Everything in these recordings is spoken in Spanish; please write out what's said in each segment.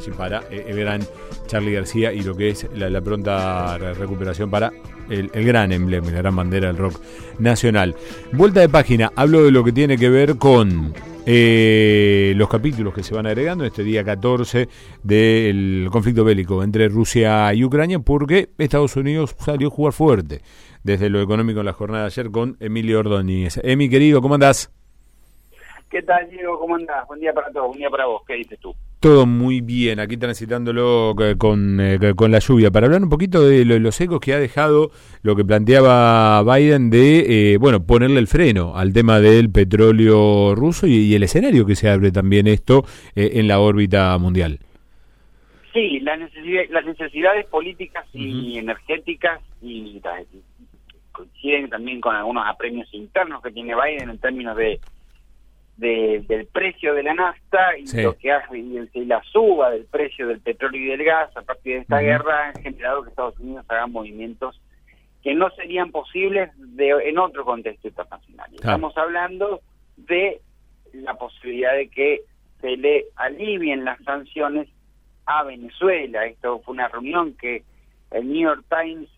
y para el gran Charly García y lo que es la pronta recuperación para el gran emblema, la gran bandera del rock nacional. Vuelta de página, hablo de lo que tiene que ver con los capítulos que se van agregando en este día 14 del conflicto bélico entre Rusia y Ucrania, porque Estados Unidos salió a jugar fuerte desde lo económico en la jornada de ayer con Emilio Ordóñez. Emi, querido, ¿cómo andás? ¿Qué tal, Diego? ¿Cómo andás? Buen día para todos, buen día para vos. ¿Qué dices tú? Todo muy bien, aquí transitándolo con la lluvia. Para hablar un poquito de los ecos que ha dejado lo que planteaba Biden de, ponerle el freno al tema del petróleo ruso y el escenario que se abre también esto en la órbita mundial. Sí, las necesidades políticas y energéticas y coinciden también con algunos apremios internos que tiene Biden en términos del precio de la nafta y lo que hace y la suba del precio del petróleo y del gas a partir de esta guerra han generado que Estados Unidos haga movimientos que no serían posibles en otro contexto internacional. Estamos hablando de la posibilidad de que se le alivien las sanciones a Venezuela. Esto fue una reunión que el New York Times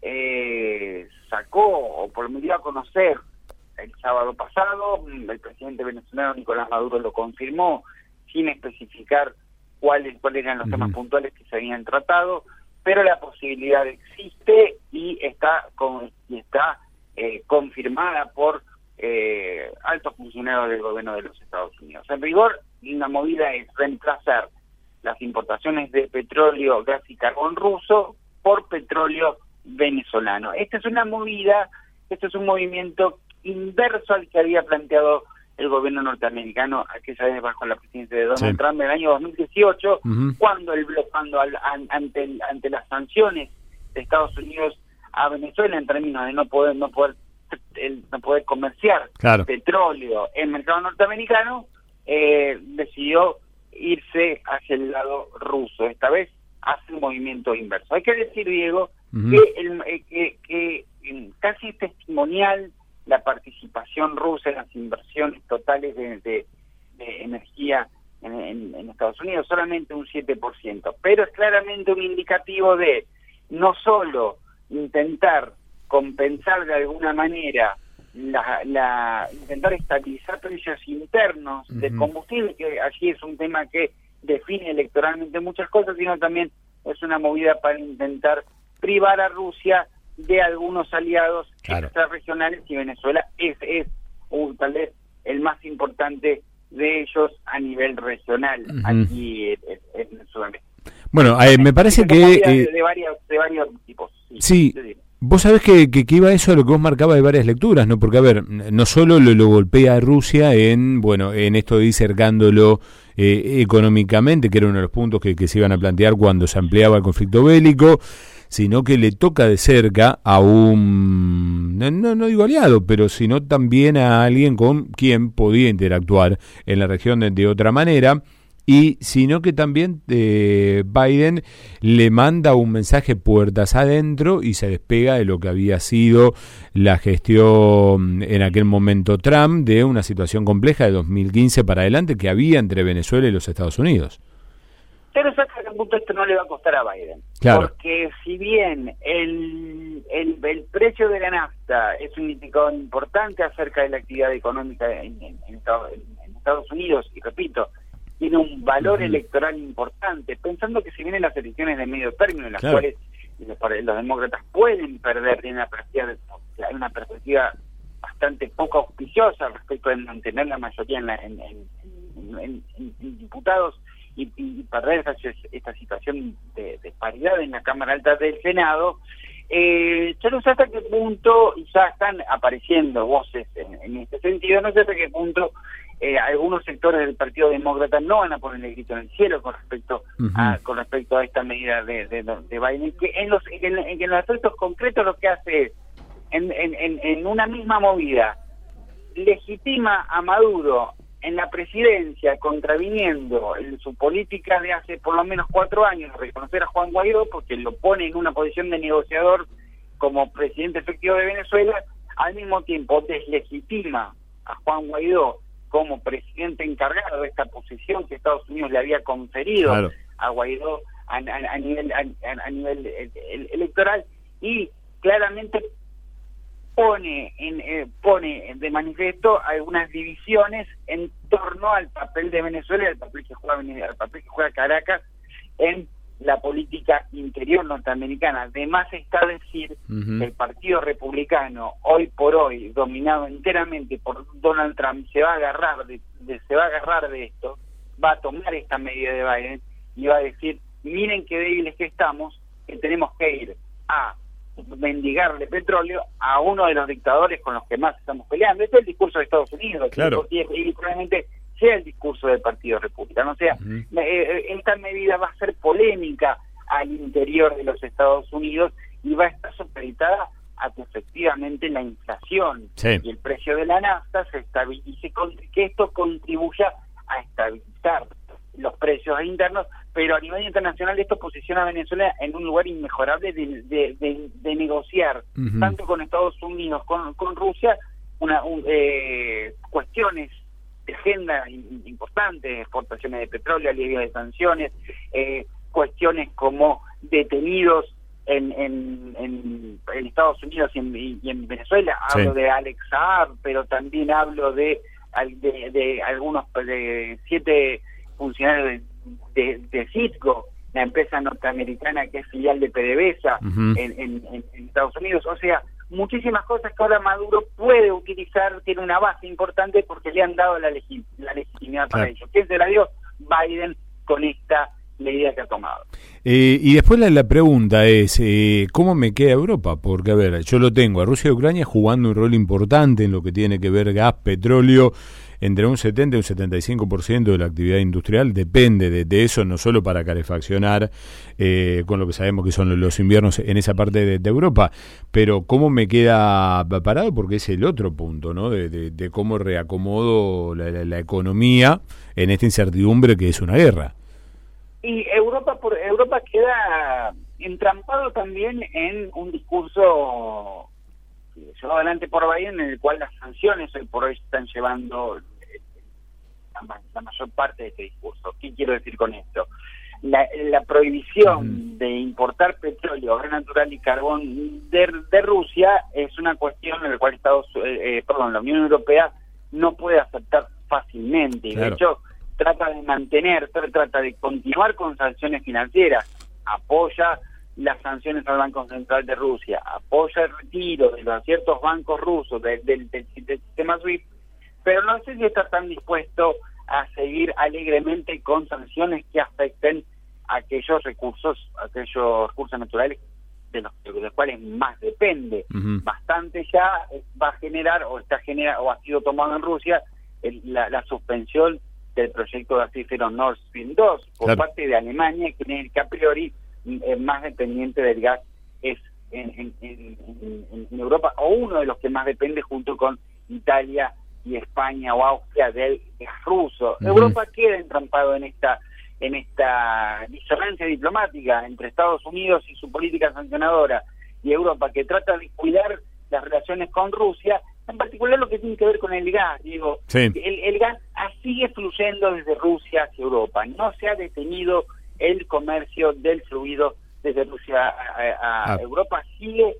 sacó o por lo menos dio a conocer el sábado pasado. El presidente venezolano Nicolás Maduro lo confirmó sin especificar cuáles eran los temas puntuales que se habían tratado, pero la posibilidad existe y está confirmada por altos funcionarios del gobierno de los Estados Unidos. En rigor, una movida es reemplazar las importaciones de petróleo, gas y carbón ruso por petróleo venezolano. Esta es una movida, esto es un movimiento inverso al que había planteado el gobierno norteamericano aquella vez bajo la presidencia de Donald Trump en el año 2018, cuando ante las sanciones de Estados Unidos a Venezuela en términos de no poder comerciar petróleo en el mercado norteamericano, decidió irse hacia el lado ruso. Esta vez hace un movimiento inverso. Hay que decir, Diego, que casi es testimonial la participación rusa en las inversiones totales de energía en Estados Unidos, solamente un 7%, pero es claramente un indicativo de no solo intentar compensar de alguna manera intentar estabilizar precios internos de combustible, que allí es un tema que define electoralmente muchas cosas, sino también es una movida para intentar privar a Rusia de algunos aliados extrarregionales, y Venezuela es tal vez el más importante de ellos a nivel regional aquí en Sudamérica. Bueno, me parece que de varios tipos. Sí. Vos sabés que iba eso a lo que vos marcabas de varias lecturas, ¿no? Porque, a ver, no solo lo golpea a Rusia en esto de ir cercándolo económicamente, que era uno de los puntos que se iban a plantear cuando se ampliaba el conflicto bélico, sino que le toca de cerca a un, no digo aliado, pero sino también a alguien con quien podía interactuar en la región de otra manera, y sino que también Biden le manda un mensaje puertas adentro y se despega de lo que había sido la gestión en aquel momento Trump de una situación compleja de 2015 para adelante que había entre Venezuela y los Estados Unidos. Pero hasta qué punto esto no le va a costar a Biden. Porque si bien el precio de la nafta es un indicador importante acerca de la actividad económica en Estados Unidos, y repito, tiene un valor electoral importante, pensando que si vienen las elecciones de medio término, en las cuales los demócratas pueden perder, hay una perspectiva bastante poco auspiciosa respecto de mantener la mayoría en diputados, y perder esta situación de paridad en la Cámara Alta del Senado. Yo no sé hasta qué punto ya están apareciendo voces en este sentido, no sé hasta qué punto algunos sectores del Partido Demócrata no van a poner el grito en el cielo con respecto a esta medida de Biden, que en los aspectos concretos lo que hace es en una misma movida legitima a Maduro en la presidencia, contraviniendo en su política de hace por lo menos 4 años, reconocer a Juan Guaidó, porque lo pone en una posición de negociador como presidente efectivo de Venezuela, al mismo tiempo deslegitima a Juan Guaidó como presidente encargado de esta posición que Estados Unidos le había conferido a Guaidó a nivel electoral, y claramente pone de manifiesto algunas divisiones en torno al papel de Venezuela y al papel que juega Caracas en la política interior norteamericana. Además está decir que el Partido Republicano, hoy por hoy, dominado enteramente por Donald Trump, se va a agarrar de esto, va a tomar esta medida de Biden y va a decir, miren qué débiles que estamos, que tenemos que ir a mendigarle petróleo a uno de los dictadores con los que más estamos peleando. Este es el discurso de Estados Unidos, claro. Y probablemente sea el discurso del Partido Republicano. O sea, esta medida va a ser polémica al interior de los Estados Unidos y va a estar supeditada a que efectivamente la inflación y el precio de la nafta se estabilice, que esto contribuya a estabilizar los precios internos, pero a nivel internacional esto posiciona a Venezuela en un lugar inmejorable de negociar, tanto con Estados Unidos, con Rusia, cuestiones de agenda importantes, exportaciones de petróleo, alivio de sanciones, cuestiones como detenidos en Estados Unidos y en Venezuela. Hablo de Alex Saab, pero también hablo de algunos, de 7 funcionarios de Citgo, la empresa norteamericana que es filial de PDVSA en Estados Unidos. O sea, muchísimas cosas que ahora Maduro puede utilizar, tiene una base importante porque le han dado la legitimidad para ello. ¿Quién se la dio? Biden, con esta medida que ha tomado. Y después la pregunta es, ¿cómo me queda Europa? Porque, a ver, yo lo tengo a Rusia y Ucrania jugando un rol importante en lo que tiene que ver gas, petróleo, entre un 70 y un 75% de la actividad industrial depende de eso, no solo para calefaccionar, con lo que sabemos que son los inviernos en esa parte de Europa, pero ¿cómo me queda parado? Porque es el otro punto, ¿no? De cómo reacomodo la economía en esta incertidumbre que es una guerra. Y Europa queda entrampado también en un discurso llevado adelante por Biden, en el cual las sanciones hoy por hoy están llevando la mayor parte de este discurso. ¿Qué quiero decir con esto? La prohibición de importar petróleo, gas natural y carbón de Rusia es una cuestión en la cual la Unión Europea no puede aceptar fácilmente. Y de hecho trata de continuar con sanciones financieras, apoya las sanciones al Banco Central de Rusia, apoya el retiro de los ciertos bancos rusos del sistema SWIFT, pero no sé si está tan dispuesto a seguir alegremente con sanciones que afecten aquellos recursos naturales de los cuales más depende. Bastante ya va a generar o ha sido tomado en Rusia la suspensión del proyecto gasífero Nord Stream 2 por parte de Alemania, que a priori más dependiente del gas es en Europa, o uno de los que más depende junto con Italia y España o Austria del gas ruso. Europa queda entrampado en esta disonancia diplomática entre Estados Unidos y su política sancionadora y Europa, que trata de cuidar las relaciones con Rusia, en particular lo que tiene que ver con el gas. Digo, el gas sigue fluyendo desde Rusia hacia Europa, no se ha detenido el comercio del fluido desde Rusia a Europa, sigue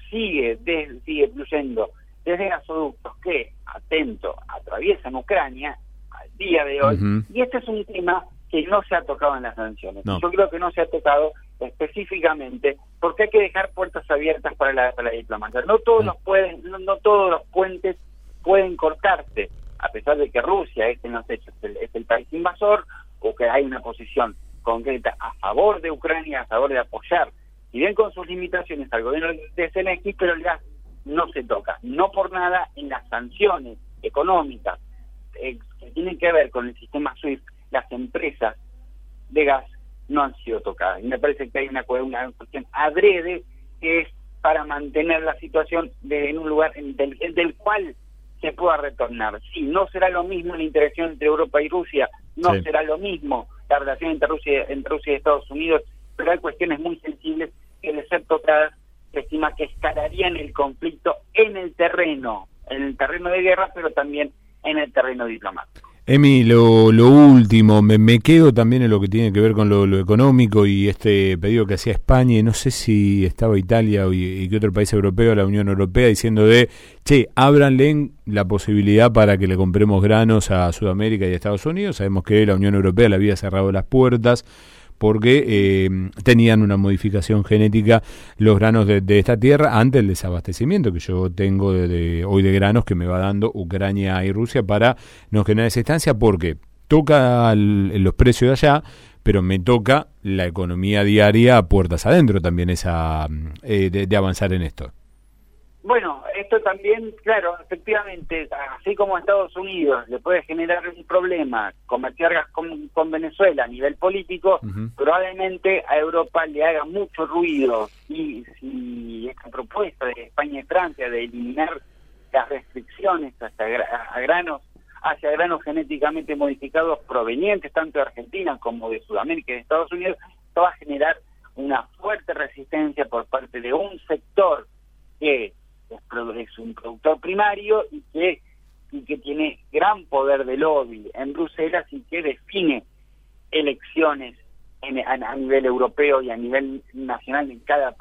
fluyendo desde gasoductos que, atraviesan Ucrania al día de hoy, y este es un tema que no se ha tocado en las sanciones. Yo creo que no se ha tocado específicamente porque hay que dejar puertas abiertas para la diplomacia. No todos los puentes pueden cortarse, a pesar de que Rusia en los hechos es el país invasor, o que hay una posición concreta a favor de Ucrania, a favor de apoyar, si bien con sus limitaciones, al gobierno de Zelensky, pero el gas no se toca. No por nada en las sanciones económicas que tienen que ver con el sistema SWIFT, las empresas de gas no han sido tocadas. Y me parece que hay una cuestión adrede que es para mantener la situación en un lugar del cual se pueda retornar. Sí, no será lo mismo la interacción entre Europa y Rusia, no será lo mismo la relación entre Rusia y Estados Unidos, pero hay cuestiones muy sensibles que, de ser tocadas, se estima que escalarían el conflicto en el terreno de guerra, pero también en el terreno diplomático. Emi, lo último, me quedo también en lo que tiene que ver con lo económico y este pedido que hacía España, y no sé si estaba Italia y qué otro país europeo, la Unión Europea, diciendo che, ábranle la posibilidad para que le compremos granos a Sudamérica y a Estados Unidos. Sabemos que la Unión Europea le había cerrado las puertas porque tenían una modificación genética los granos de esta tierra ante el desabastecimiento que yo tengo hoy de granos que me va dando Ucrania y Rusia para no generar esa instancia, porque toca los precios de allá, pero me toca la economía diaria puertas adentro también esa de avanzar en esto. Bueno, esto también, claro, efectivamente, así como a Estados Unidos le puede generar un problema comerciar gas con Venezuela a nivel político, probablemente a Europa le haga mucho ruido. Y si esta propuesta de España y Francia de eliminar las restricciones hacia granos genéticamente modificados provenientes tanto de Argentina como de Sudamérica y de Estados Unidos, esto va a generar una fuerte resistencia por parte de un sector que es un productor primario y que tiene gran poder de lobby en Bruselas y que define elecciones a nivel europeo y a nivel nacional en cada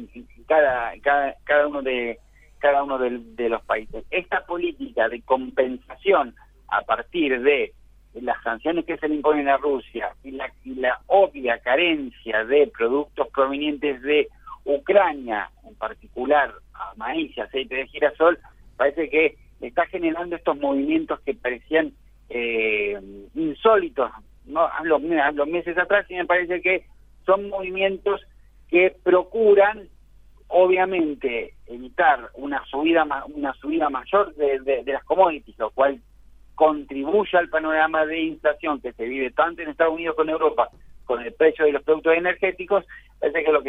uno de los países. Esta política de compensación a partir de las sanciones que se le imponen a Rusia y la obvia carencia de productos provenientes de Ucrania, en particular a maíz y aceite de girasol, parece que está generando estos movimientos que parecían insólitos, ¿no? A los meses atrás, y me parece que son movimientos que procuran, obviamente, evitar una subida mayor de las commodities, lo cual contribuye al panorama de inflación que se vive tanto en Estados Unidos como en Europa con el precio de los productos energéticos. Parece que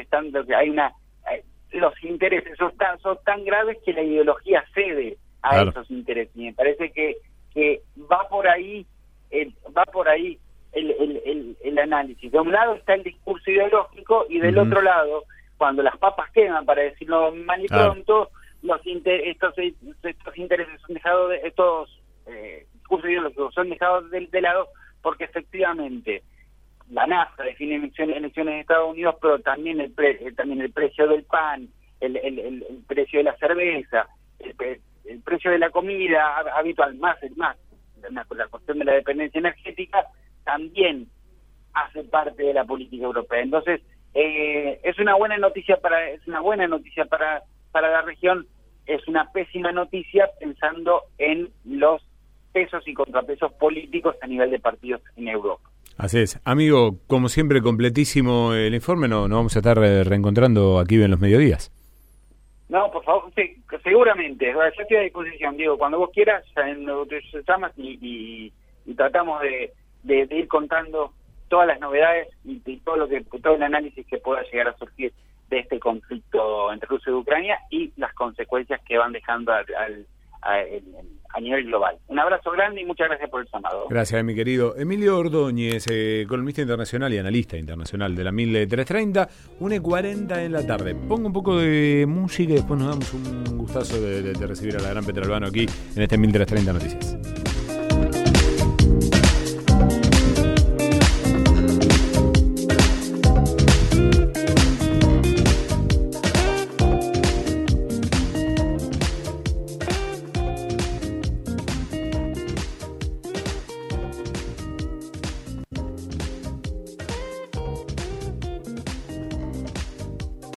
los intereses son tan graves que la ideología cede a esos intereses, y me parece que va por ahí el análisis. De un lado está el discurso ideológico y del otro lado, cuando las papas queman, para decirlo mal y pronto, estos intereses son dejados estos discursos ideológicos son dejados de lado, porque efectivamente la NASA define elecciones de Estados Unidos, pero también el precio del pan, el precio de la cerveza, el precio de la comida habitual, la cuestión de la dependencia energética también hace parte de la política europea. Entonces es una buena noticia para la región, es una pésima noticia pensando en los pesos y contrapesos políticos a nivel de partidos en Europa. Así es. Amigo, como siempre, completísimo el informe. Nos vamos a estar reencontrando aquí en los mediodías. No, por favor, sí, seguramente. Yo estoy a disposición, Diego. Cuando vos quieras, te llamas y tratamos de ir contando todas las novedades y todo el análisis que pueda llegar a surgir de este conflicto entre Rusia y Ucrania y las consecuencias que van dejando a nivel global. Un abrazo grande y muchas gracias por el llamado. Gracias, mi querido Emilio Ordóñez, columnista internacional y analista internacional de la 1330, 1:40 en la tarde. Pongo un poco de música y después nos damos un gustazo de recibir a la gran Petra Albano aquí en este 1330 Noticias.